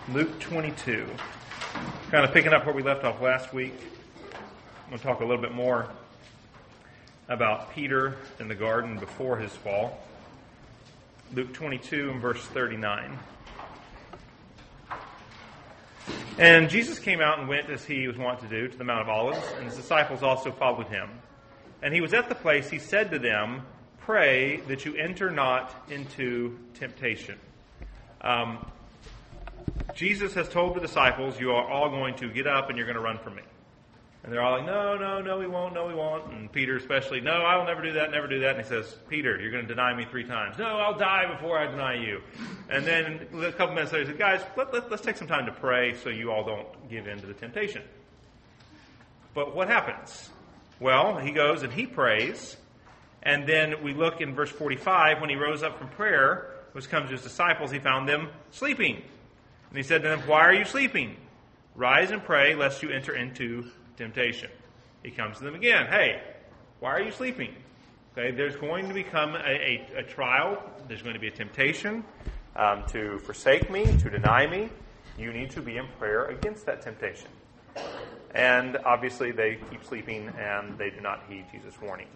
Luke 22. Kind of picking up where we left off last week. I'm going to talk a little bit more about Peter in the garden before his fall. Luke 22 and verse 39. And Jesus came out and went, as he was wont to do, to the Mount of Olives, and his disciples also followed him. And he was at the place, he said to them, "Pray that you enter not into temptation." Jesus has told the disciples, you are all going to get up and you're going to run from me. And they're all like, no, we won't. And Peter especially, no, I will never do that. And he says, Peter, you're going to deny me 3 times. No, I'll die before I deny you. And then a couple minutes later, he said, guys, let's take some time to pray so you all don't give in to the temptation. But what happens? Well, he goes and he prays. And then we look in verse 45, when he rose up from prayer, which comes to his disciples, he found them sleeping. And he said to them, why are you sleeping? Rise and pray, lest you enter into temptation. He comes to them again. Hey, why are you sleeping? Okay, there's going to become a trial. There's going to be a temptation to forsake me, to deny me. You need to be in prayer against that temptation. And obviously they keep sleeping and they do not heed Jesus' warning.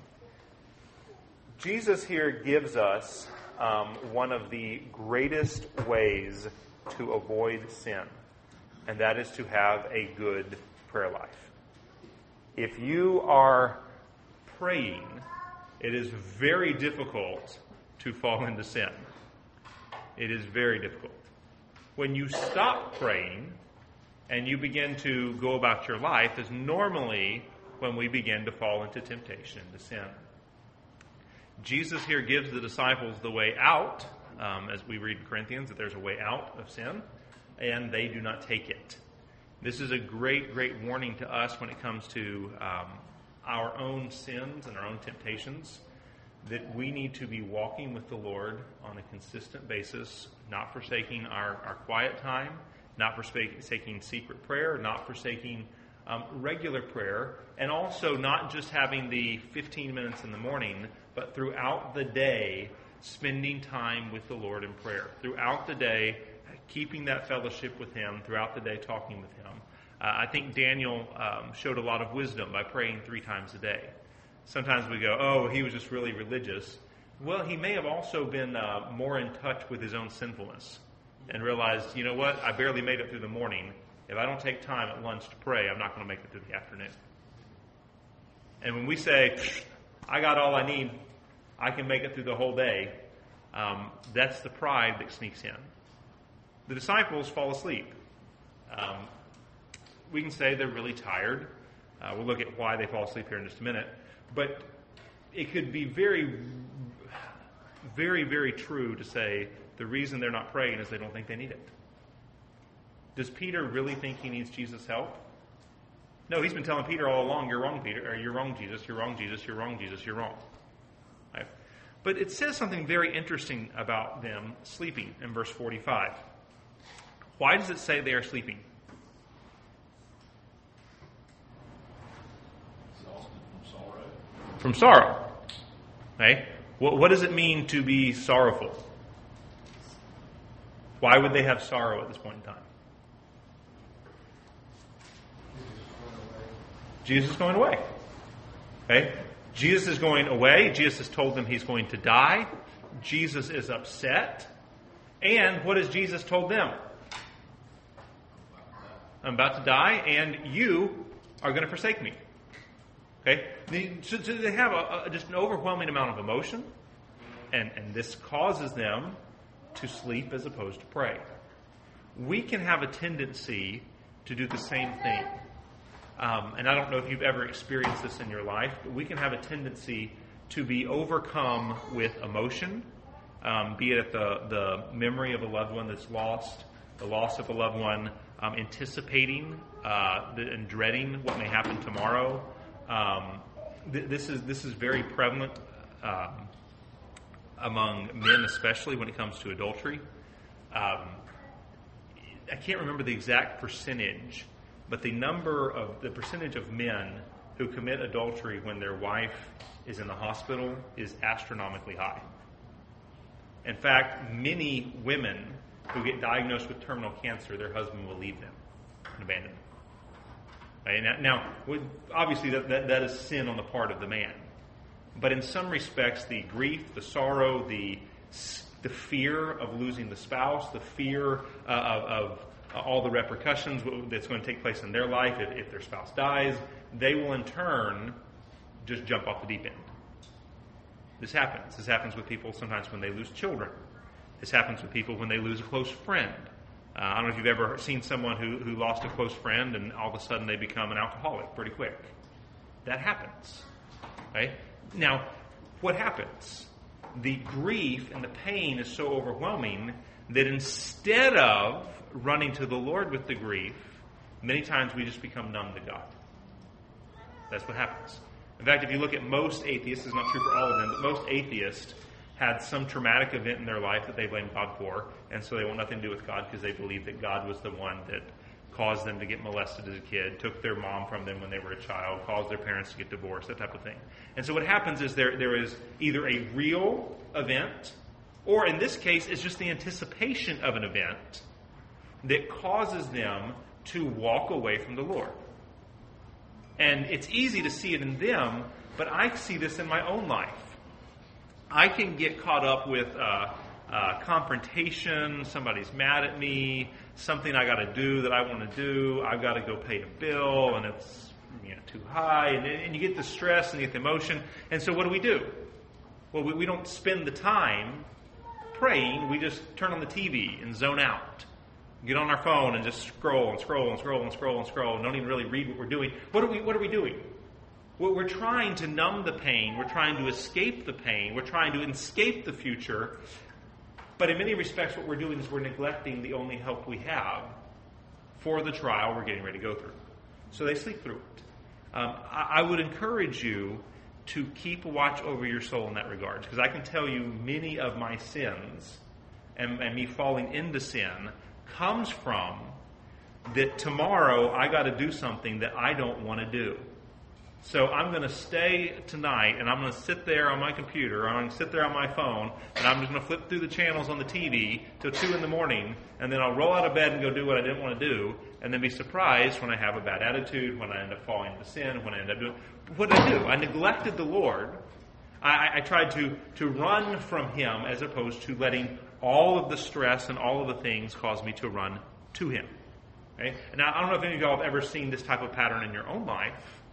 Jesus here gives us one of the greatest ways to avoid sin, and that is to have a good prayer life. If you are praying, it is very difficult to fall into sin. It is very difficult. When you stop praying and you begin to go about your life is normally when we begin to fall into temptation, into sin. Jesus here gives the disciples the way out, as we read in Corinthians, that there's a way out of sin, and they do not take it. This is a great, great warning to us when it comes to our own sins and our own temptations, that we need to be walking with the Lord on a consistent basis, not forsaking our quiet time, not forsaking secret prayer, not forsaking regular prayer, and also not just having the 15 minutes in the morning, but throughout the day, spending time with the Lord in prayer. Throughout the day, keeping that fellowship with Him, throughout the day talking with Him. I think Daniel showed a lot of wisdom by praying 3 times a day. Sometimes we go, oh, he was just really religious. Well, he may have also been more in touch with his own sinfulness and realized, you know what, I barely made it through the morning. If I don't take time at lunch to pray, I'm not going to make it through the afternoon. And when we say, I got all I need, I can make it through the whole day, that's the pride that sneaks in. The disciples fall asleep. We can say they're really tired. We'll look at why they fall asleep here in just a minute. But it could be very, very, very true to say the reason they're not praying is they don't think they need it. Does Peter really think he needs Jesus' help? No, he's been telling Peter all along, you're wrong, Peter, or you're wrong, Jesus, you're wrong, Jesus, you're wrong, Jesus, you're wrong. Right? But it says something very interesting about them sleeping in verse 45. Why does it say they are sleeping? From sorrow. Okay? What does it mean to be sorrowful? Why would they have sorrow at this point in time? Jesus is going away. Okay? Jesus is going away. Jesus has told them he's going to die. Jesus is upset. And what has Jesus told them? I'm about to die, and you are going to forsake me. Okay? So they have just an overwhelming amount of emotion, and this causes them to sleep as opposed to pray. We can have a tendency to do the same thing. And I don't know if you've ever experienced this in your life, but we can have a tendency to be overcome with emotion, be it at the memory of a loved one that's lost, the loss of a loved one, anticipating and dreading what may happen tomorrow. This is very prevalent among men, especially when it comes to adultery. I can't remember the exact percentage, but the percentage of men who commit adultery when their wife is in the hospital is astronomically high. In fact, many women who get diagnosed with terminal cancer, their husband will leave them and abandon them. Right? Now, obviously that is sin on the part of the man. But in some respects, the grief, the sorrow, the fear of losing the spouse, the fear of all the repercussions that's going to take place in their life if their spouse dies, they will in turn just jump off the deep end. This happens. This happens with people sometimes when they lose children. This happens with people when they lose a close friend. I don't know if you've ever seen someone who lost a close friend and all of a sudden they become an alcoholic pretty quick. That happens. Right? Now, what happens? The grief and the pain is so overwhelming that instead of running to the Lord with the grief, many times we just become numb to God. That's what happens. In fact, if you look at most atheists, it's not true for all of them, but most atheists had some traumatic event in their life that they blame God for, and so they want nothing to do with God because they believe that God was the one that caused them to get molested as a kid, took their mom from them when they were a child, caused their parents to get divorced, that type of thing. And so what happens is there is either a real event, or in this case, it's just the anticipation of an event that causes them to walk away from the Lord. And it's easy to see it in them, but I see this in my own life. I can get caught up with confrontation, somebody's mad at me, something I got to do that I want to do, I've got to go pay a bill, and it's too high, and you get the stress and you get the emotion. And so what do? Well, we don't spend the time praying, we just turn on the TV and zone out. Get on our phone and just scroll and scroll and scroll and scroll and scroll and don't even really read what we're doing. What are we doing? Well, we're trying to numb the pain. We're trying to escape the pain. We're trying to escape the future. But in many respects, what we're doing is we're neglecting the only help we have for the trial we're getting ready to go through. So they sleep through it. I would encourage you to keep a watch over your soul in that regard, because I can tell you many of my sins and me falling into sin comes from that tomorrow I got to do something that I don't want to do. So I'm going to stay tonight and I'm going to sit there on my computer, or I'm going to sit there on my phone, and I'm just going to flip through the channels on the TV till 2 a.m, and then I'll roll out of bed and go do what I didn't want to do, and then be surprised when I have a bad attitude, when I end up falling into sin, when I end up doing... What did I do? I neglected the Lord. I tried to run from Him as opposed to letting all of the stress and all of the things cause me to run to Him. Okay? Now, I don't know if any of y'all have ever seen this type of pattern in your own life,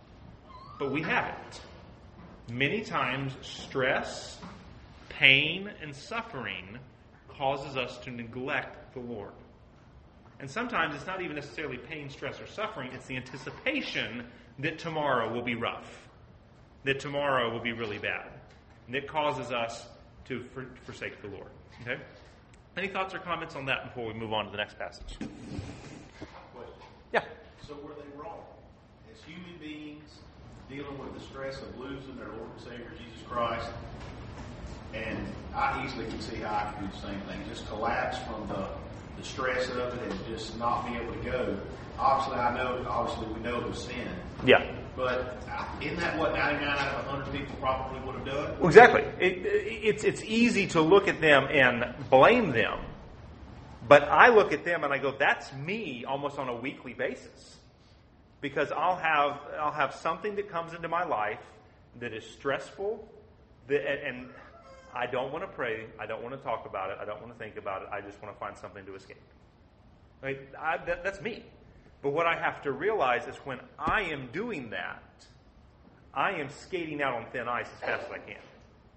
but we have it. Many times, stress, pain, and suffering causes us to neglect the Lord. And sometimes it's not even necessarily pain, stress, or suffering. It's the anticipation that tomorrow will be rough, that tomorrow will be really bad, and it causes us to forsake the Lord. Okay? Any thoughts or comments on that before we move on to the next passage? Question. Yeah. So were they wrong? As human beings dealing with the stress of losing their Lord and Savior Jesus Christ, and I easily can see how I could do the same thing. Just collapse from the stress of it and just not be able to go. Obviously we know it was sin. Yeah. But isn't that what 99 out of 100 people probably would have done? Well, exactly. It's easy to look at them and blame them, but I look at them and I go, that's me almost on a weekly basis, because I'll have something that comes into my life that is stressful, and I don't want to pray, I don't want to talk about it, I don't want to think about it, I just want to find something to escape. Right? That's me. But what I have to realize is when I am doing that, I am skating out on thin ice as fast as I can.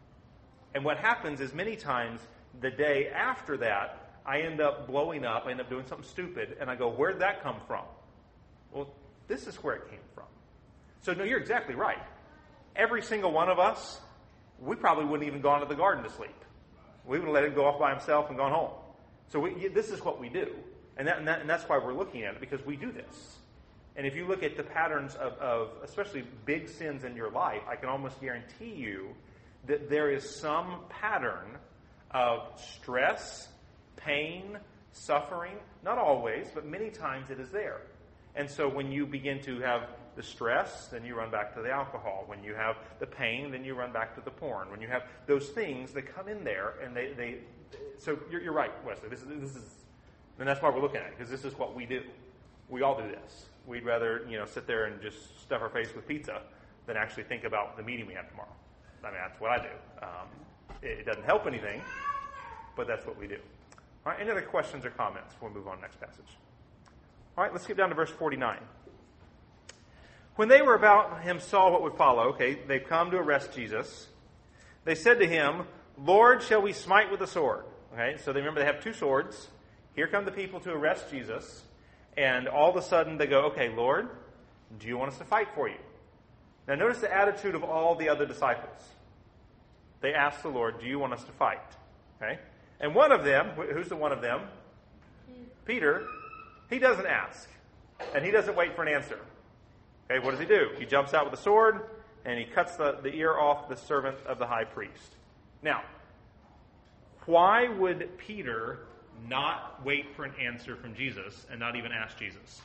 And what happens is many times the day after that, I end up blowing up, I end up doing something stupid, and I go, where'd that come from? Well, this is where it came from. So no, you're exactly right. Every single one of us, we probably wouldn't even gone to the garden to sleep. We would have let him go off by himself and gone home. So this is what we do. And that's why we're looking at it, because we do this. And if you look at the patterns of especially big sins in your life, I can almost guarantee you that there is some pattern of stress, pain, suffering. Not always, but many times it is there. And so when you begin to have the stress, then you run back to the alcohol. When you have the pain, then you run back to the porn. When you have those things that come in there, and they so you're right, Wesley. This is And that's why we're looking at it, because this is what we do. We all do this. We'd rather, sit there and just stuff our face with pizza than actually think about the meeting we have tomorrow. I mean, that's what I do. It doesn't help anything, but that's what we do. All right, any other questions or comments before we move on to the next passage? All right, let's get down to verse 49. When they were about him saw what would follow, okay, they've come to arrest Jesus. They said to him, Lord, shall we smite with the sword? Okay, so they remember they have two swords. Here come the people to arrest Jesus. And all of a sudden they go, okay, Lord, do you want us to fight for you? Now notice the attitude of all the other disciples. They ask the Lord, do you want us to fight? Okay, and one of them, who's the one of them? Peter, he doesn't ask. And he doesn't wait for an answer. Okay, what does he do? He jumps out with a sword, and he cuts the ear off the servant of the high priest. Now, why would Peter not wait for an answer from Jesus and not even ask Jesus?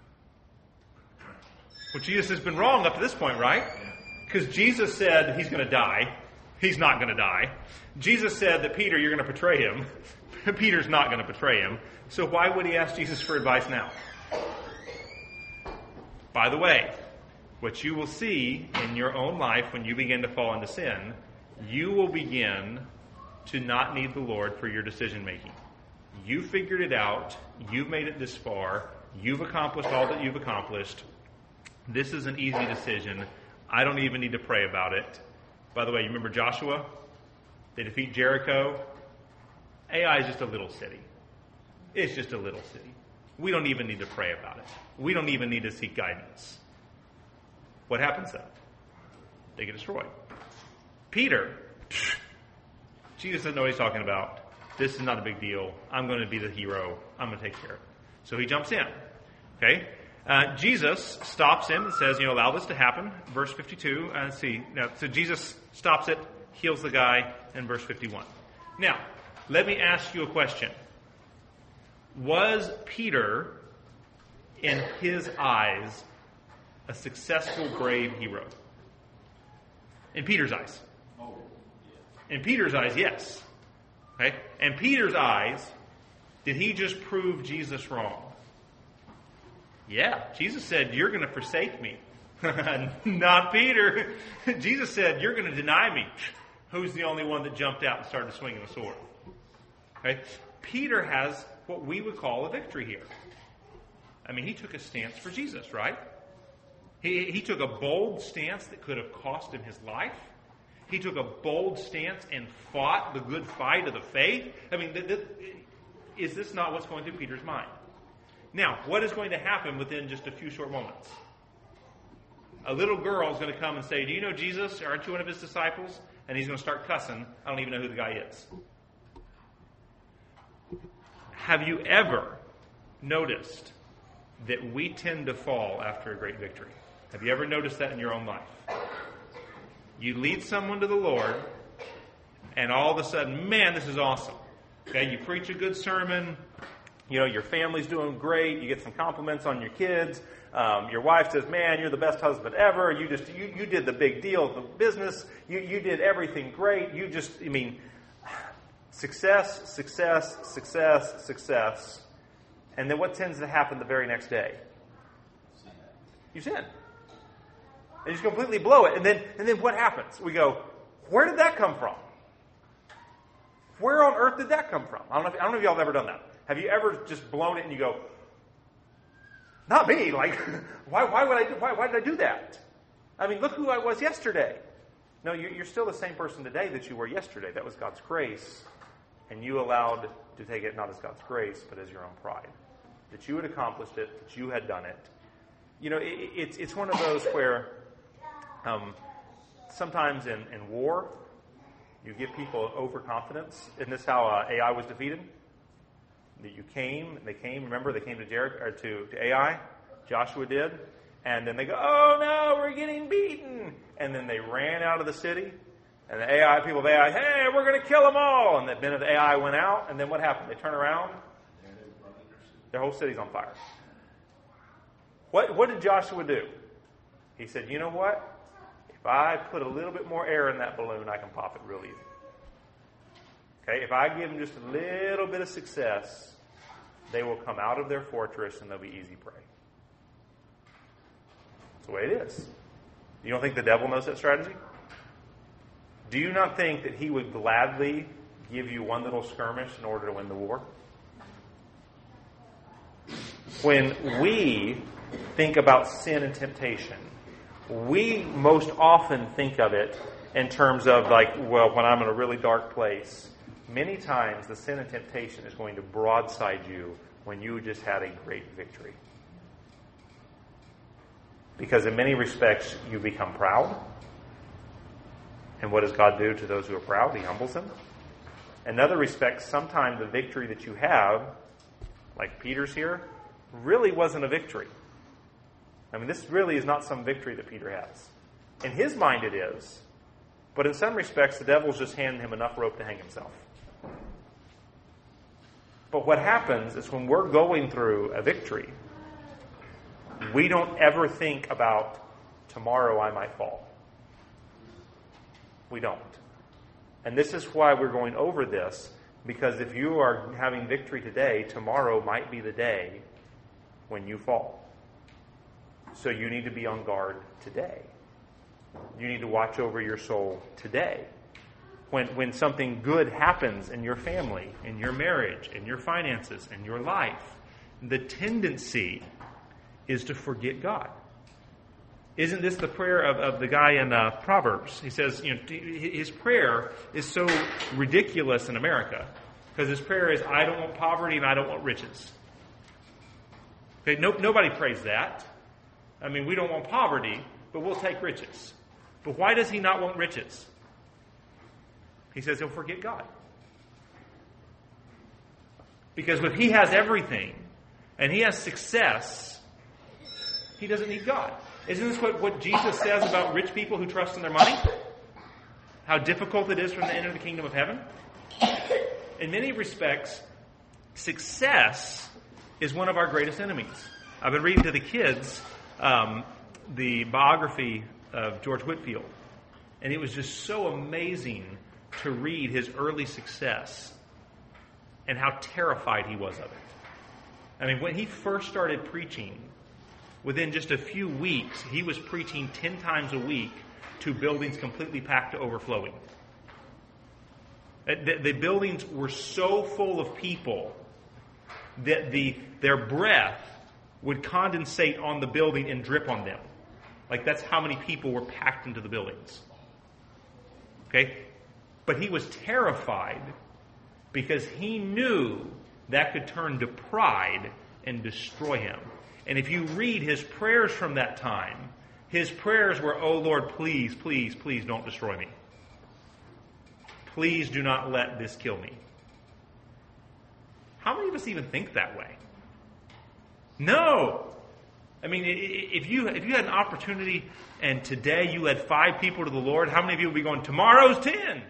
Well, Jesus has been wrong up to this point, right? Because Jesus said he's going to die. He's not going to die. Jesus said that, Peter, you're going to betray him. Peter's not going to betray him. So why would he ask Jesus for advice now? By the way, what you will see in your own life when you begin to fall into sin, you will begin to not need the Lord for your decision making. You figured it out. You've made it this far. You've accomplished all that you've accomplished. This is an easy decision. I don't even need to pray about it. By the way, you remember Joshua? They defeat Jericho. Ai is just a little city. It's just a little city. We don't even need to pray about it. We don't even need to seek guidance. What happens then? They get destroyed. Peter, Jesus doesn't know what he's talking about. This is not a big deal. I'm going to be the hero. I'm going to take care of it. So he jumps in. Okay? Jesus stops him and says, allow this to happen. Verse 52. Let's see. Now, so Jesus stops it, heals the guy in verse 51. Now, let me ask you a question. Was Peter, in his eyes, a successful, brave hero? In Peter's eyes. In Peter's eyes, yes. Okay? In Peter's eyes, did he just prove Jesus wrong? Yeah. Jesus said, you're going to forsake me. Not Peter. Jesus said, you're going to deny me. Who's the only one that jumped out and started swinging the sword? Okay? Peter has what we would call a victory here. I mean, he took a stance for Jesus, right? He took a bold stance that could have cost him his life. He took a bold stance and fought the good fight of the faith. I mean, is this not what's going through Peter's mind? Now, what is going to happen within just a few short moments? A little girl is going to come and say, do you know Jesus? Aren't you one of his disciples? And he's going to start cussing. I don't even know who the guy is. Have you ever noticed that we tend to fall after a great victory? Have you ever noticed that in your own life? You lead someone to the Lord, and all of a sudden, man, this is awesome. Okay, you preach a good sermon. Your family's doing great. You get some compliments on your kids. Your wife says, man, you're the best husband ever. You did the big deal of the business. You did everything great. Success, success, success, success. And then what tends to happen the very next day? You sin. And you just completely blow it. And then what happens? We go, where did that come from? Where on earth did that come from? I don't know if y'all have ever done that. Have you ever just blown it and you go, not me, like, why did I do that? I mean, look who I was yesterday. No, you're still the same person today that you were yesterday. That was God's grace. And you allowed to take it not as God's grace, but as your own pride. That you had accomplished it, that you had done it. It's one of those where sometimes in war, you give people overconfidence. Isn't this how Ai was defeated? That they came, remember, they came to Jericho, or to Ai, Joshua did, and then they go, oh no, we're getting beaten. And then they ran out of the city. And the people of Ai, hey, we're going to kill them all. And the men of the Ai went out. And then what happened? They turn around. Their whole city's on fire. What did Joshua do? He said, you know what? If I put a little bit more air in that balloon, I can pop it real easy. Okay, if I give them just a little bit of success, They will come out of their fortress and they'll be easy prey. That's the way it is. You don't think the devil knows that strategy? Do you not think that he would gladly give you one little skirmish in order to win the war? When we think about sin and temptation, we most often think of it in terms of like, well, when I'm in a really dark place. Many times the sin and temptation is going to broadside you when you just had a great victory. Because in many respects you become proud. And what does God do to those who are proud? He humbles them. In other respects, sometimes the victory that you have, like Peter's here, really wasn't a victory. I mean, this really is not some victory that Peter has. In his mind it is. But in some respects, the devil's just handing him enough rope to hang himself. But what happens is when we're going through a victory, we don't ever think about tomorrow I might fall. We don't. And this is why we're going over this, because if you are having victory today, tomorrow might be the day when you fall. So you need to be on guard today. You need to watch over your soul today. When something good happens in your family, in your marriage, in your finances, in your life, the tendency is to forget God. Isn't this the prayer of the guy in Proverbs? He says, his prayer is so ridiculous in America because his prayer is, I don't want poverty and I don't want riches. Okay, nobody prays that. I mean, we don't want poverty, but we'll take riches. But why does he not want riches? He says he'll forget God. Because if he has everything and he has success, he doesn't need God. Isn't this what Jesus says about rich people who trust in their money? How difficult it is for them to enter the kingdom of heaven? In many respects, success is one of our greatest enemies. I've been reading to the kids the biography of George Whitefield. And it was just so amazing to read his early success and how terrified he was of it. I mean, when he first started preaching, within just a few weeks, he was preaching 10 times a week to buildings completely packed to overflowing. The buildings were so full of people that their breath would condensate on the building and drip on them. Like that's how many people were packed into the buildings. Okay? But he was terrified because he knew that could turn to pride and destroy him. And if you read his prayers from that time, his prayers were, oh Lord, please, please, please don't destroy me. Please do not let this kill me. How many of us even think that way? No. I mean, if you had an opportunity and today you led 5 people to the Lord, how many of you would be going, tomorrow's 10?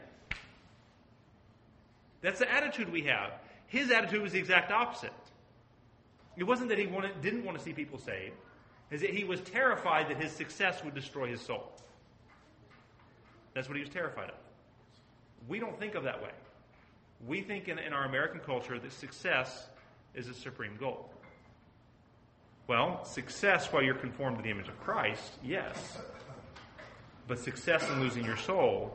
That's the attitude we have. His attitude was the exact opposite. It wasn't that he didn't want to see people saved. It's that he was terrified that his success would destroy his soul. That's what he was terrified of. We don't think of that way. We think in our American culture that success is a supreme goal. Well, success while you're conformed to the image of Christ, yes. But success in losing your soul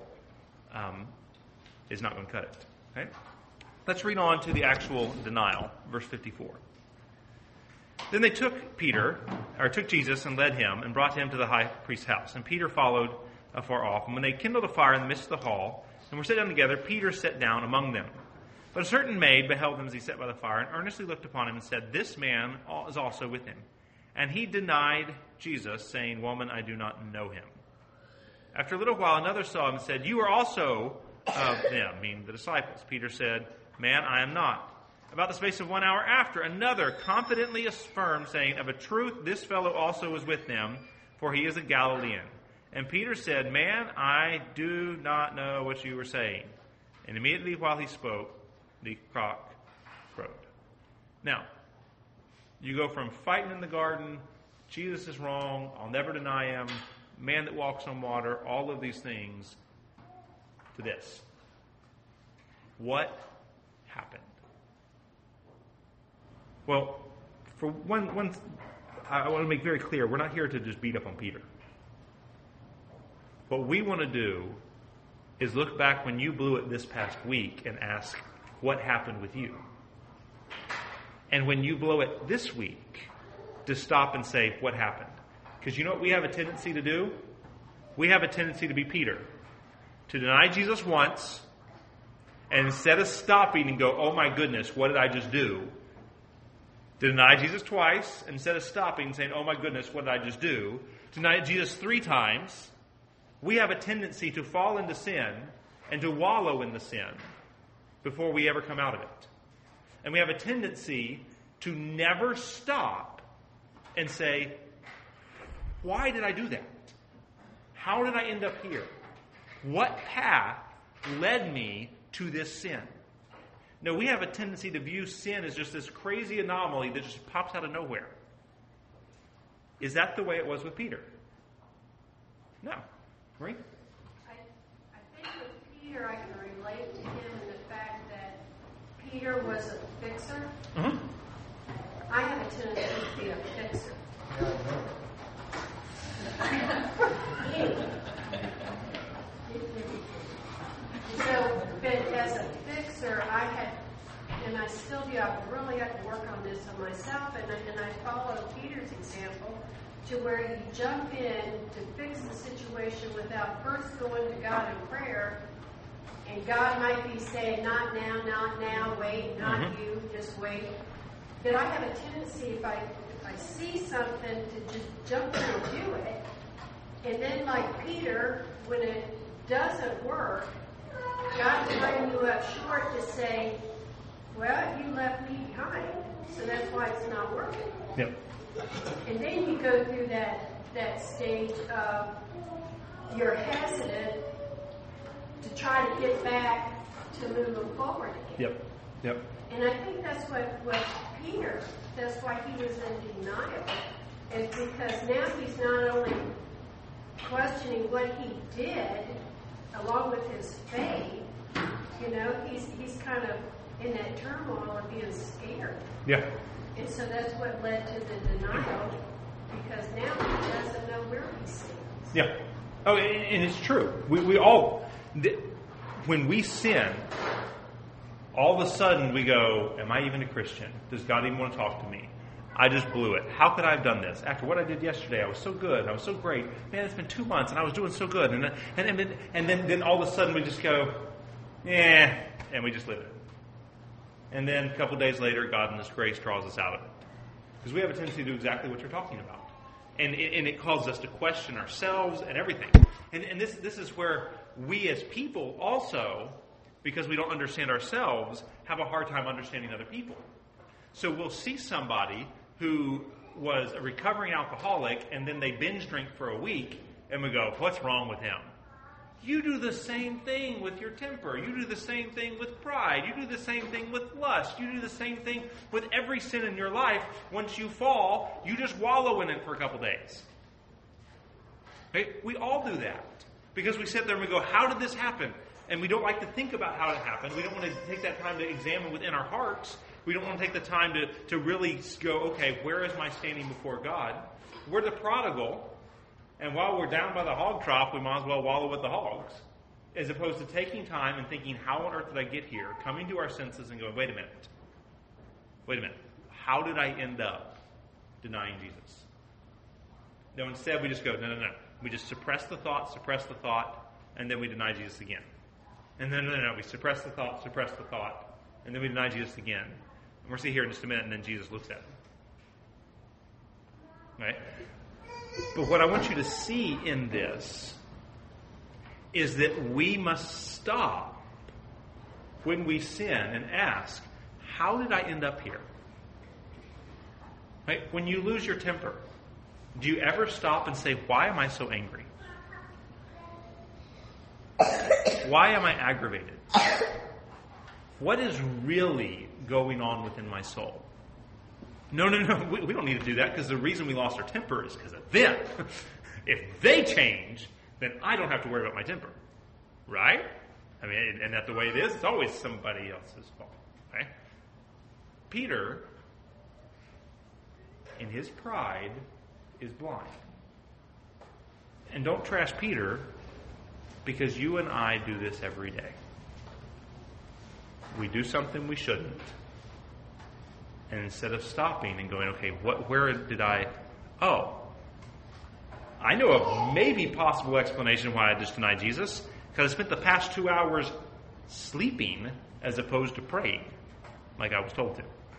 is not going to cut it. Okay? Let's read on to the actual denial, verse 54. Then they took Jesus and led him and brought him to the high priest's house. And Peter followed afar off. And when they kindled a fire in the midst of the hall and were set down together, Peter sat down among them. But a certain maid beheld him as he sat by the fire and earnestly looked upon him and said, this man is also with him. And he denied Jesus, saying, woman, I do not know him. After a little while, another saw him and said, you are also of them, meaning the disciples. Peter said, man, I am not. About the space of 1 hour after, another confidently affirmed, saying, of a truth, this fellow also was with them, for he is a Galilean. And Peter said, man, I do not know what you were saying. And immediately while he spoke, the cock crowed. Now, you go from fighting in the garden, Jesus is wrong, I'll never deny him, man that walks on water, all of these things, to this. What happened? Well, for one, I want to make very clear, we're not here to just beat up on Peter. What we want to do is look back when you blew it this past week and ask, what happened with you? And when you blow it this week, to stop and say, what happened? Because you know what we have a tendency to do? We have a tendency to be Peter. To deny Jesus once, and instead of stopping and go, oh my goodness, what did I just do? To deny Jesus twice, instead of stopping and saying, oh my goodness, what did I just do? To deny Jesus 3 times, we have a tendency to fall into sin and to wallow in the sin before we ever come out of it. And we have a tendency to never stop and say, why did I do that? How did I end up here? What path led me to this sin? No, we have a tendency to view sin as just this crazy anomaly that just pops out of nowhere. Is that the way it was with Peter? No. Right? I think with Peter, I can relate to him in the fact that Peter was a fixer. Mm-hmm. I have a tendency to be a fixer. So, but as a fixer, and I still do, I really have to work on this on myself, and I follow Peter's example to where you jump in to fix the situation without first going to God in prayer, and God might be saying, not now, wait, not you, just wait. But I have a tendency, if I see something, to just jump in and do it, and then like Peter, when it doesn't work, God's bringing you up short to say, well, you left me behind, so that's why it's not working. Yep. And then you go through that stage of you're hesitant to try to get back to moving forward again. Yep. And I think that's what Peter, that's why he was in denial, is because now he's not only questioning what he did along with his faith, he's kind of in that turmoil of being scared. Yeah. And so that's what led to the denial, because now he doesn't know where he stands. Yeah. Oh, and it's true. We all, when we sin, all of a sudden we go, am I even a Christian? Does God even want to talk to me? I just blew it. How could I have done this? After what I did yesterday, I was so good. I was so great. Man, it's been 2 months and I was doing so good. And then all of a sudden we just go, and we just live it. And then a couple of days later, God in His grace draws us out of it. Because we have a tendency to do exactly what you're talking about. And it causes us to question ourselves and everything. And this is where we as people also, because we don't understand ourselves, have a hard time understanding other people. So we'll see somebody who was a recovering alcoholic and then they binge drink for a week and we go, what's wrong with him? You do the same thing with your temper. You do the same thing with pride. You do the same thing with lust. You do the same thing with every sin in your life. Once you fall, you just wallow in it for a couple days. Okay? We all do that. Because we sit there and we go, how did this happen? And we don't like to think about how it happened. We don't want to take that time to examine within our hearts. We don't want to take the time to really go, okay, where is my standing before God? We're the prodigal. And while we're down by the hog trough, we might as well wallow with the hogs. As opposed to taking time and thinking, how on earth did I get here? Coming to our senses and going, wait a minute. How did I end up denying Jesus? No, instead we just go, no. We just suppress the thought, and then we deny Jesus again. And then, no, we suppress the thought, and then we deny Jesus again. And we'll see here in just a minute, and then Jesus looks at him. Right? But what I want you to see in this is that we must stop when we sin and ask, how did I end up here? Right? When you lose your temper, do you ever stop and say, why am I so angry? Why am I aggravated? What is really going on within my soul? No. We don't need to do that because the reason we lost our temper is because of them. If they change, then I don't have to worry about my temper. Right? I mean, and that's the way it is. It's always somebody else's fault. Okay? Peter in his pride, is blind. And don't trash Peter, because you and I do this every day. We do something we shouldn't. And instead of stopping and going, okay, where did I... Oh, I know a maybe possible explanation why I just denied Jesus, because I spent the past 2 hours sleeping as opposed to praying, like I was told to.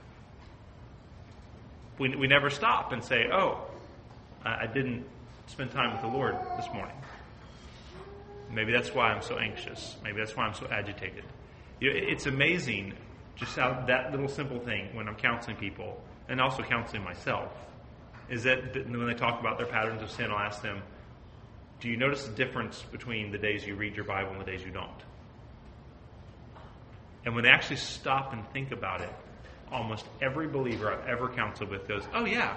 We never stop and say, oh, I didn't spend time with the Lord this morning. Maybe that's why I'm so anxious. Maybe that's why I'm so agitated. It's amazing just how that little simple thing when I'm counseling people, and also counseling myself, is that when they talk about their patterns of sin, I'll ask them, do you notice the difference between the days you read your Bible and the days you don't? And when they actually stop and think about it, almost every believer I've ever counseled with goes, oh yeah.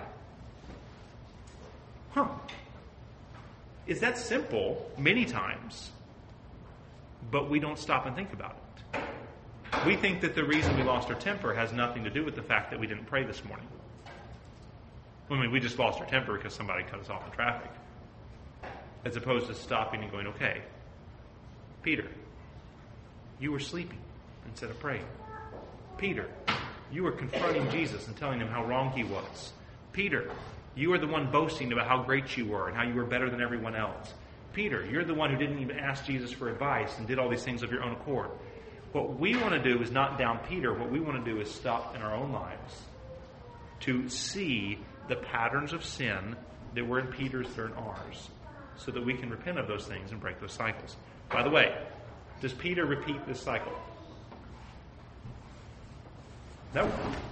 Huh. It's that simple many times, but we don't stop and think about it. We think that the reason we lost our temper has nothing to do with the fact that we didn't pray this morning. I mean, we just lost our temper because somebody cut us off in traffic. As opposed to stopping and going, okay, Peter, you were sleeping instead of praying. Peter, you were confronting Jesus and telling him how wrong he was. Peter, you were the one boasting about how great you were and how you were better than everyone else. Peter, you're the one who didn't even ask Jesus for advice and did all these things of your own accord. What we want to do is not down Peter. What we want to do is stop in our own lives to see the patterns of sin that were in Peter's that are in ours, so that we can repent of those things and break those cycles. By the way, does Peter repeat this cycle? No.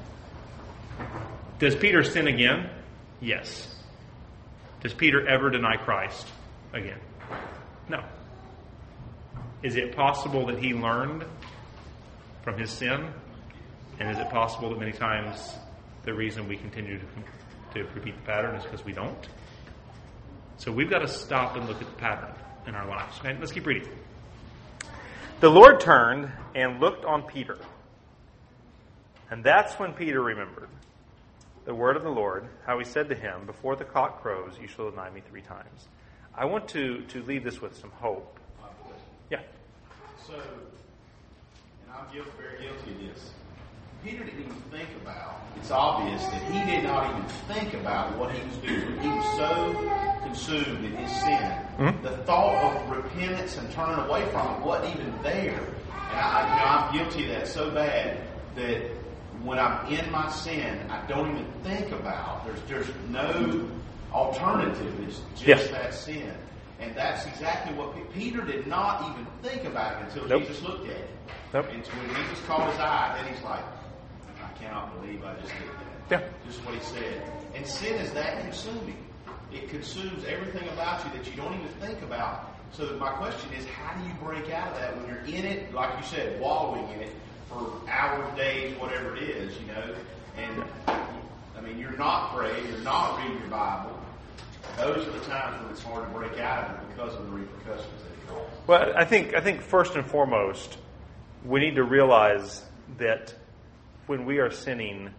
Does Peter sin again? Yes. Does Peter ever deny Christ again? No. Is it possible that he learned from his sin? And is it possible that many times the reason we continue to repeat the pattern is because we don't? So we've got to stop and look at the pattern in our lives. Okay, let's keep reading. The Lord turned and looked on Peter. And that's when Peter remembered the word of the Lord, how he said to him, before the cock crows, you shall deny me 3 times. I want to leave this with some hope. Yeah. So, and I'm very guilty of this. Peter didn't even think about, it's obvious that he did not even think about what he was doing. He was so consumed in his sin. Mm-hmm. The thought of repentance and turning away from it wasn't even there. And I'm guilty of that so bad that when I'm in my sin, I don't even think about, there's no alternative. It's just that sin. And that's exactly what Peter did not even think about it until Jesus looked at it. And when Jesus caught his eye, then he's like, I cannot believe I just did that. Yeah. Just what he said. And sin is that consuming. It consumes everything about you that you don't even think about. So my question is, how do you break out of that when you're in it, like you said, wallowing in it for hours, days, whatever it is, you know? And, I mean, you're not praying, you're not reading your Bible. Those are the times when it's hard to break out of it because of the repercussions that it causes. Well, I think first and foremost, we need to realize that when we are sinning,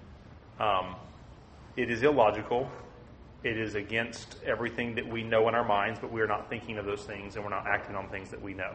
it is illogical. It is against everything that we know in our minds, but we are not thinking of those things and we're not acting on things that we know.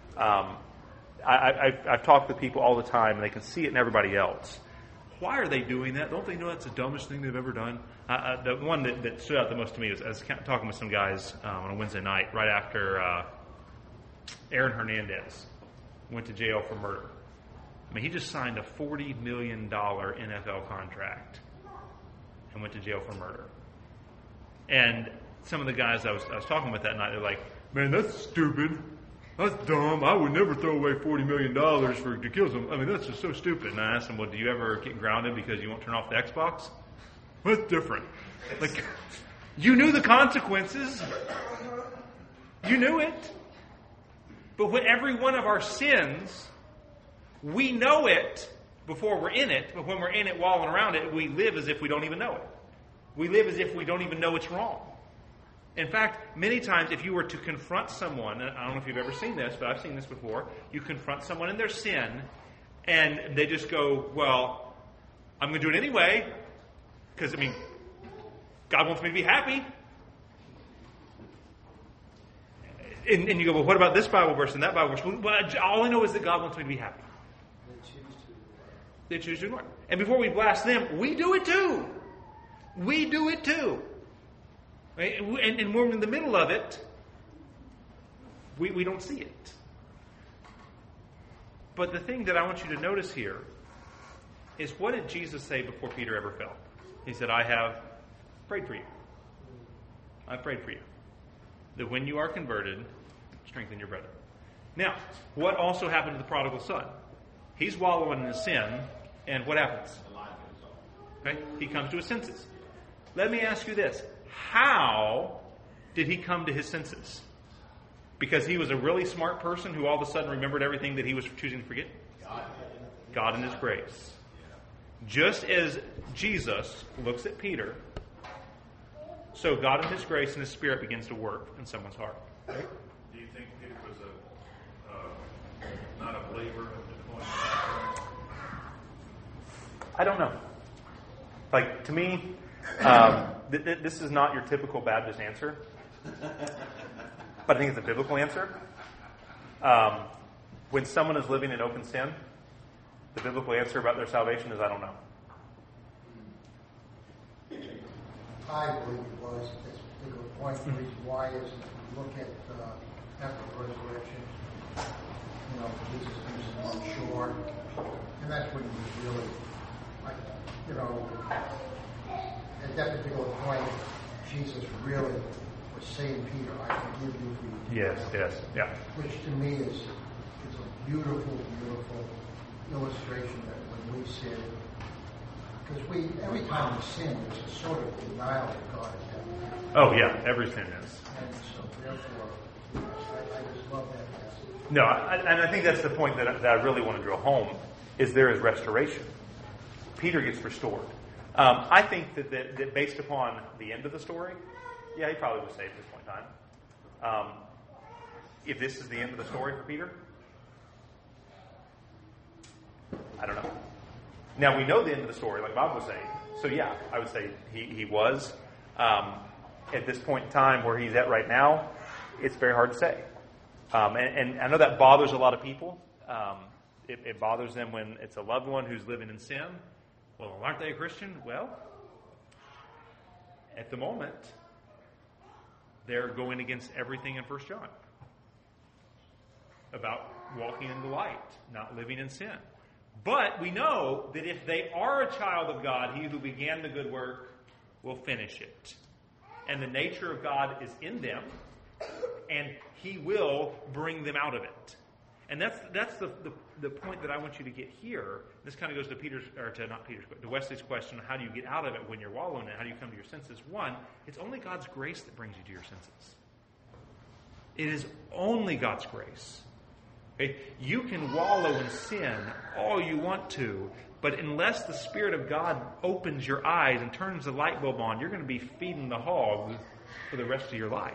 I've talked with people all the time, and they can see it in everybody else. Why are they doing that? Don't they know that's the dumbest thing they've ever done? The one that stood out the most to me was I was talking with some guys on a Wednesday night right after Aaron Hernandez went to jail for murder. I mean, he just signed a $40 million NFL contract and went to jail for murder. And some of the guys I was talking with that night, they're like, man, that's stupid. That's dumb. I would never throw away $40 million to kill someone. I mean, that's just so stupid. And I asked them, well, do you ever get grounded because you won't turn off the Xbox? Well, that's different. Like, you knew the consequences. You knew it. But with every one of our sins, we know it before we're in it. But when we're in it, wallowing around it, we live as if we don't even know it. We live as if we don't even know it's wrong. In fact, many times if you were to confront someone, and I don't know if you've ever seen this, but I've seen this before, you confront someone in their sin, and they just go, well, I'm going to do it anyway, because, I mean, God wants me to be happy. And you go, well, what about this Bible verse and that Bible verse? Well, all I know is that God wants me to be happy. They choose to ignore it. And before we blast them, we do it too. We do it too. Right? And when we're in the middle of it, we don't see it. But the thing that I want you to notice here is, what did Jesus say before Peter ever fell? He said, I have prayed for you. I've prayed for you. That when you are converted, strengthen your brother. Now, what also happened to the prodigal son? He's wallowing in his sin, and what happens? Okay? He comes to his senses. Let me ask you this. How did he come to his senses? Because he was a really smart person who all of a sudden remembered everything that he was choosing to forget? God in his grace. Just as Jesus looks at Peter, so God in his grace and his Spirit begins to work in someone's heart. Do you think Peter was not a believer at this point? I don't know. Like, to me, this is not your typical Baptist answer. But I think it's a biblical answer. When someone is living in open sin, the biblical answer about their salvation is, I don't know. I believe it was. That's a particular point. The reason why is, if you look at after the resurrection, Jesus comes on shore, and that's when he was really, at that particular point, Jesus really was saying, Peter, I forgive you for your Yes, yeah. Which to me is a beautiful, beautiful illustration that when we sin, because every time we sin, there's a sort of denial that God is having. Oh, yeah, every sin is. And so, therefore, I just love that passage. No, and I think that's the point that I really want to drill home, is there is restoration. Peter gets restored. I think that based upon the end of the story, yeah, he probably was saved at this point in time. If this is the end of the story for Peter, I don't know. Now, we know the end of the story, like Bob was saying. So, yeah, I would say he was. At this point in time where he's at right now, it's very hard to say. And I know that bothers a lot of people. It bothers them when it's a loved one who's living in sin. Well, aren't they a Christian? Well, at the moment, they're going against everything in 1 John about walking in the light, not living in sin. But we know that if they are a child of God, he who began the good work will finish it. And the nature of God is in them, and he will bring them out of it. And that's the point that I want you to get here. This kind of goes to Wesley's question, how do you get out of it when you're wallowing in it? How do you come to your senses? One, it's only God's grace that brings you to your senses. It is only God's grace. Okay? You can wallow in sin all you want to, but unless the Spirit of God opens your eyes and turns the light bulb on, you're going to be feeding the hog for the rest of your life.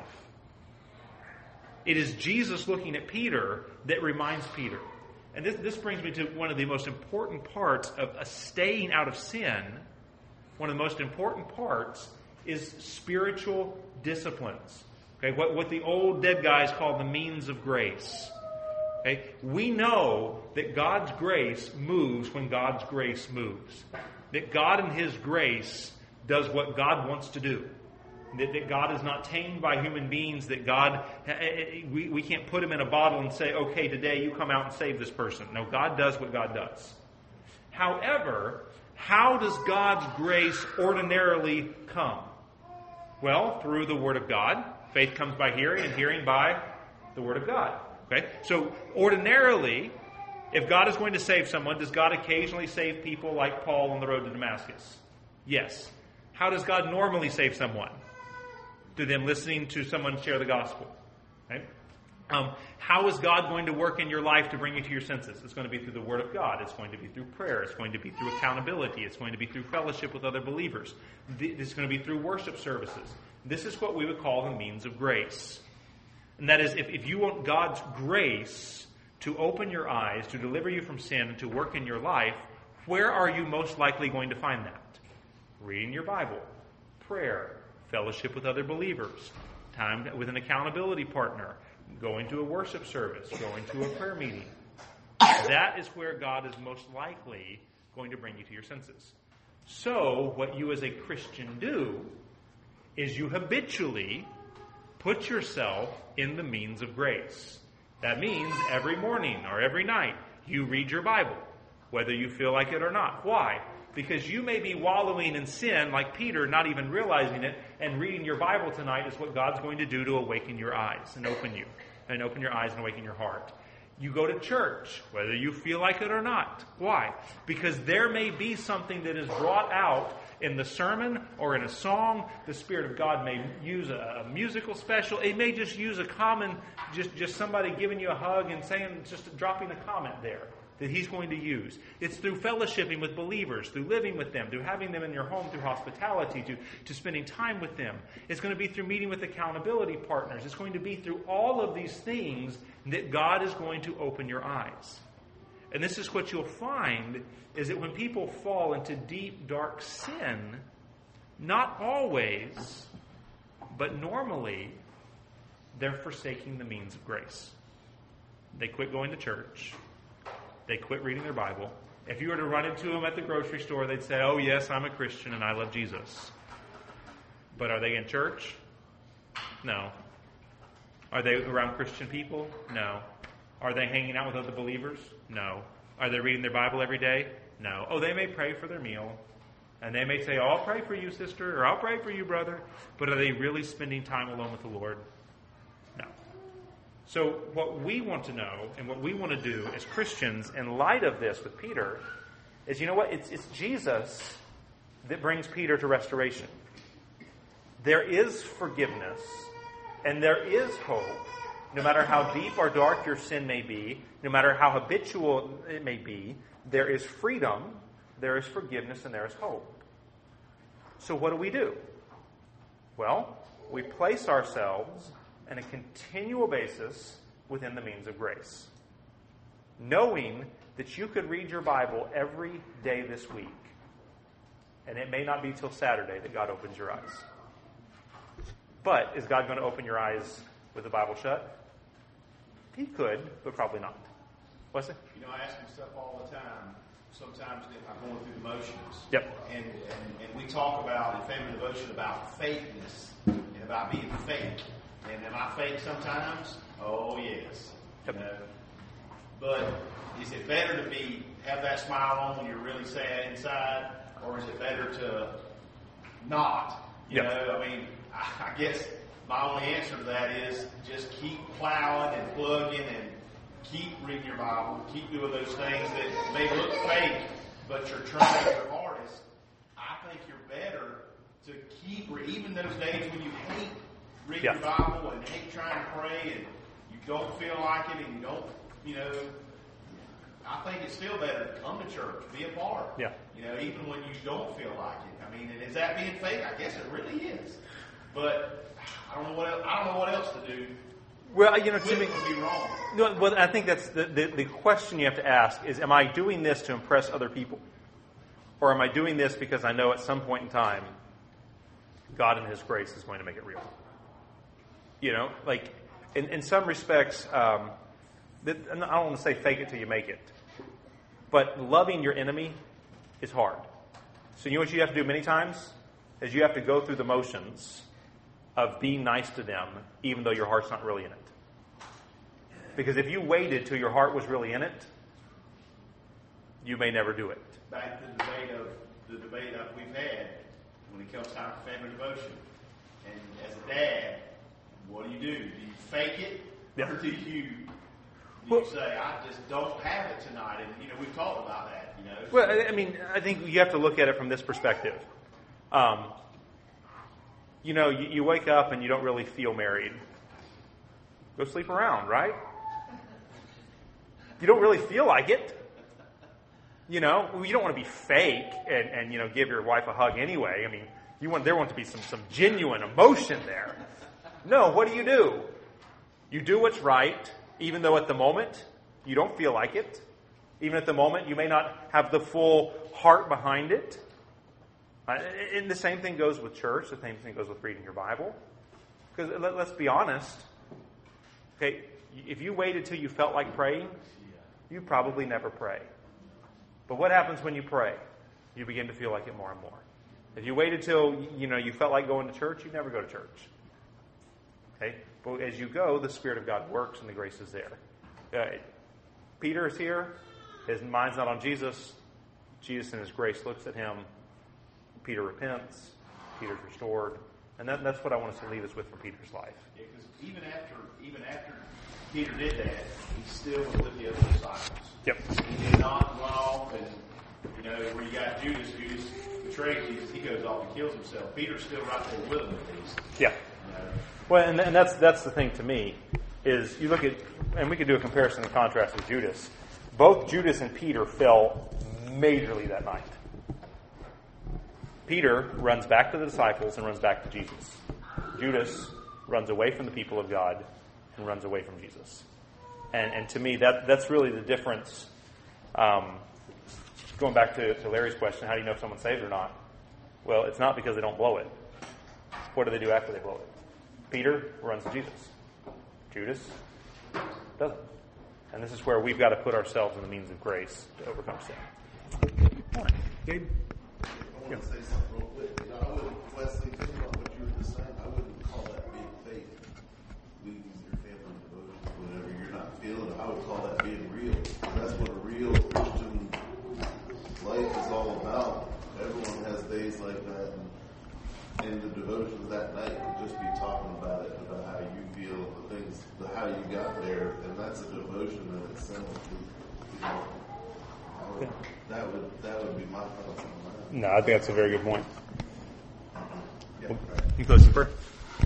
It is Jesus looking at Peter that reminds Peter. And this brings me to one of the most important parts of staying out of sin. One of the most important parts is spiritual disciplines. Okay, what the old dead guys call the means of grace. Okay, we know that God's grace moves when God's grace moves. That God in his grace does what God wants to do. That God is not tamed by human beings, that God, we can't put him in a bottle and say, okay, today you come out and save this person. No, God does what God does. However, how does God's grace ordinarily come? Well, through the Word of God. Faith comes by hearing, and hearing by the Word of God. Okay? So, ordinarily, if God is going to save someone, does God occasionally save people like Paul on the road to Damascus? Yes. How does God normally save someone? To them listening to someone share the gospel. Okay? How is God going to work in your life to bring you to your senses? It's going to be through the Word of God. It's going to be through prayer. It's going to be through accountability. It's going to be through fellowship with other believers. It's going to be through worship services. This is what we would call the means of grace. And that is, if you want God's grace to open your eyes, to deliver you from sin, and to work in your life, where are you most likely going to find that? Reading your Bible, prayer, fellowship with other believers, time with an accountability partner, going to a worship service, going to a prayer meeting. That is where God is most likely going to bring you to your senses. So, what you as a Christian do is you habitually put yourself in the means of grace. That means every morning or every night you read your Bible, whether you feel like it or not. Why? Because you may be wallowing in sin like Peter, not even realizing it, and reading your Bible tonight is what God's going to do to awaken your eyes and open you, and open your eyes and awaken your heart. You go to church, whether you feel like it or not. Why? Because there may be something that is brought out in the sermon or in a song. The Spirit of God may use a musical special. It may just use a common, just somebody giving you a hug and saying, just dropping a comment there that He's going to use. It's through fellowshipping with believers, through living with them, through having them in your home, through hospitality, to spending time with them. It's going to be through meeting with accountability partners. It's going to be through all of these things that God is going to open your eyes. And this is what you'll find, is that when people fall into deep, dark sin, not always, but normally, they're forsaking the means of grace. They quit going to church. They quit reading their Bible. If you were to run into them at the grocery store, they'd say, "Oh yes, I'm a Christian and I love Jesus." But are they in church? No. Are they around Christian people? No. Are they hanging out with other believers? No. Are they reading their Bible every day? No. Oh, they may pray for their meal. And they may say, "Oh, I'll pray for you, sister," or "I'll pray for you, brother." But are they really spending time alone with the Lord? No. So what we want to know and what we want to do as Christians in light of this with Peter is, you know what? It's Jesus that brings Peter to restoration. There is forgiveness and there is hope. No matter how deep or dark your sin may be, no matter how habitual it may be, there is freedom, there is forgiveness, and there is hope. So what do? Well, we place ourselves on a continual basis within the means of grace, knowing that you could read your Bible every day this week, and it may not be till Saturday that God opens your eyes. But is God going to open your eyes with the Bible shut? He could, but probably not. What's it? You know, I ask myself all the time, sometimes I'm going through the motions. Yep. And we talk about, in family devotion, about fakeness and about being fake. And am I fake sometimes? Oh, yes. Yep. You know? But is it better to have that smile on when you're really sad inside? Or is it better to not? You Yep. know, I mean, I guess my only answer to that is just keep plowing and plugging and keep reading your Bible, keep doing those things that may look fake, but you're trying your hardest. I think you're better to keep, even those days when you hate reading your Bible and hate trying to pray and you don't feel like it and you don't, I think it's still better to come to church, be a part. Yeah. Even when you don't feel like it. I mean, and is that being fake? I guess it really is. But I don't know what else to do. Well, to me, would be wrong. No, well, I think that's the question you have to ask is, am I doing this to impress other people? Or am I doing this because I know at some point in time, God in His grace is going to make it real? In some respects, I don't want to say fake it till you make it. But loving your enemy is hard. So you know what you have to do many times? Is you have to go through the motions of being nice to them, even though your heart's not really in it. Because if you waited till your heart was really in it, you may never do it. Back to the debate that we've had when it comes time for family devotion. And as a dad, what do? Do you fake it? Yeah. Or do you say, I just don't have it tonight? And, we've talked about that, Well, I think you have to look at it from this perspective. You wake up and you don't really feel married. Go sleep around, right? You don't really feel like it. You don't want to be fake and give your wife a hug anyway. There wants to be some genuine emotion there. No, what do? You do what's right, even though at the moment you don't feel like it. Even at the moment you may not have the full heart behind it. And the same thing goes with church. The same thing goes with reading your Bible. Because let's be honest. Okay, if you waited till you felt like praying, you probably never pray. But what happens when you pray? You begin to feel like it more and more. If you waited till you felt like going to church, you never go to church. Okay, but as you go, the Spirit of God works and the grace is there. Peter is here. His mind's not on Jesus. Jesus in His grace looks at him. Peter repents. Peter's restored. And that's what I want us to leave us with from Peter's life. Yeah, because even after Peter did that, he still was with the other disciples. Yep. He did not run off and, where you got Judas betrays Jesus, he goes off and kills himself. Peter's still right there with him at least. Yeah. Well, and that's the thing to me, is you look at, and we could do a comparison and contrast with Judas. Both Judas and Peter fell majorly that night. Peter runs back to the disciples and runs back to Jesus. Judas runs away from the people of God and runs away from Jesus. And to me, that's really the difference. Going back to Larry's question, how do you know if someone's saved or not? Well, it's not because they don't blow it. What do they do after they blow it? Peter runs to Jesus. Judas doesn't. And this is where we've got to put ourselves in the means of grace to overcome sin. All right. Gabe? I want to say something real quick. I wouldn't, Wesley, think about what you were just saying. I wouldn't call that being fake. Leading your family devotion, whatever you're not feeling. I would call that being real. That's what a real Christian life is all about. Everyone has days like that, and the devotions that night would just be talking about it, about how you feel, the things, how you got there, and that's a devotion in itself. That would be my thoughts on that. No, I think that's a very good point. Yeah. You close in prayer.